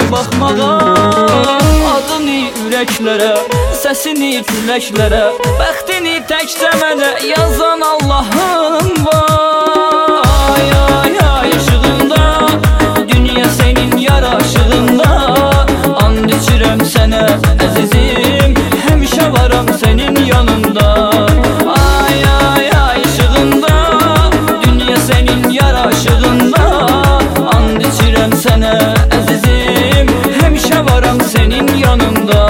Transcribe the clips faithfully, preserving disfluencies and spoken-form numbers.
baxmağa. Adını ürəklərə, səsini küləklərə, bəxtini təkcə mənə yazan Allahım var. Ay ay ay ışığında, dünya senin yaraşığında. And içirəm sənə əzizim, həmişə varam senin yanında. Ay ay ay ışığında, dünya senin yaraşığında. And içirəm sənə əzizim, həmişə varam senin yanında.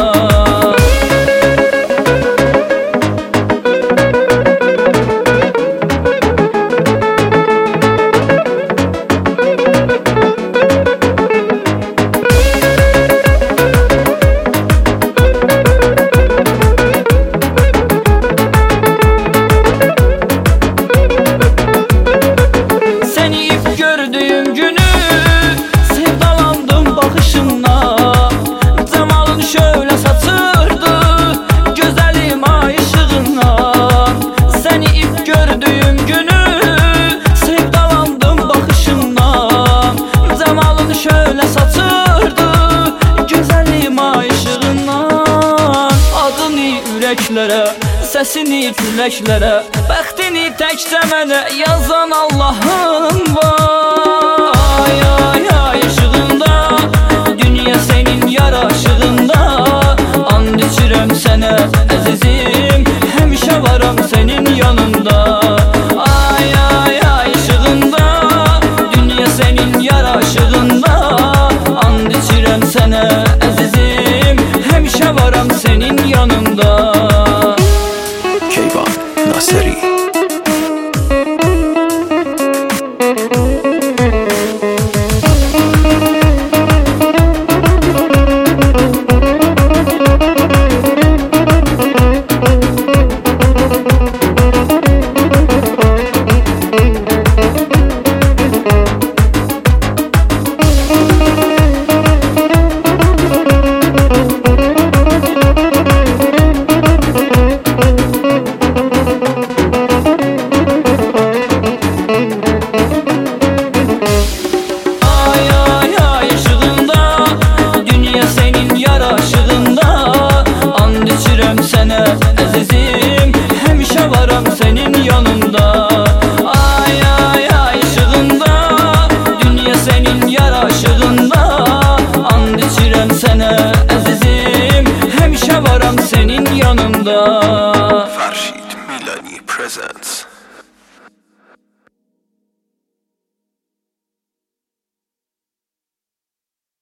Gördüğüm günü sevdalandım bakışınla. Cemalın şöyle saçırdı güzelim ay ışığından. Seni ilk gördüğüm günü sevdalandım bakışınla. Cemalın şöyle saçırdı güzelim ay ışığından. Adını ürəklərə, səsini küləklərə, bəxtini təkcə mənə yazan Allahım var.